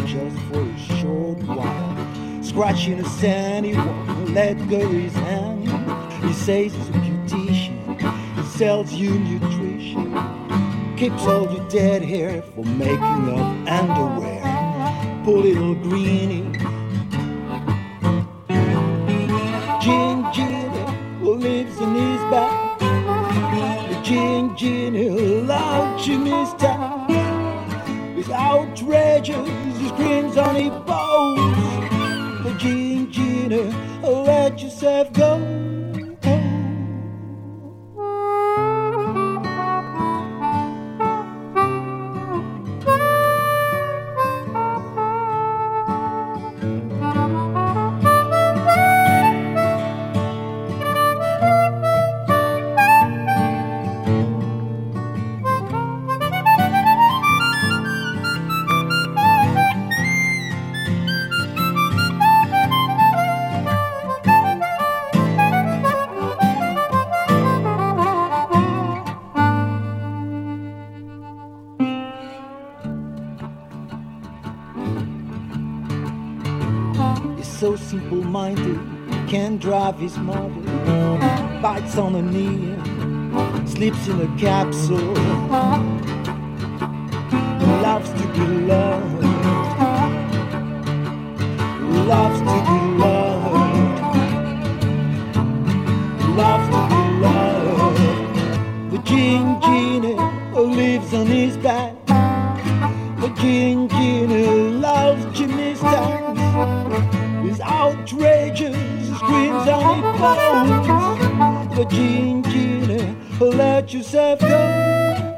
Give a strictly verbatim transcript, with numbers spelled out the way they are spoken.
just for a short while. Scratching a sandy won't let go his hand. He says he's a beautician, he sells you nutrition, keeps all your dead hair for making up underwear. Poor little greenie, Gin Ginny, who lives in his back. The Gin Ginny loves Jimmy's town. He's outrageous, he screams on his bones. The Gin Ginny, let yourself go. So simple-minded, can't drive his mother, bites on a knee, sleeps in a capsule, loves to be loved, loves to be loved, loves to be loved. The Gin Ginny lives on his back. The Gin Ginny loves Jimmy's dance. He's outrageous, screams on his bones. The Gin Ginny, let yourself go.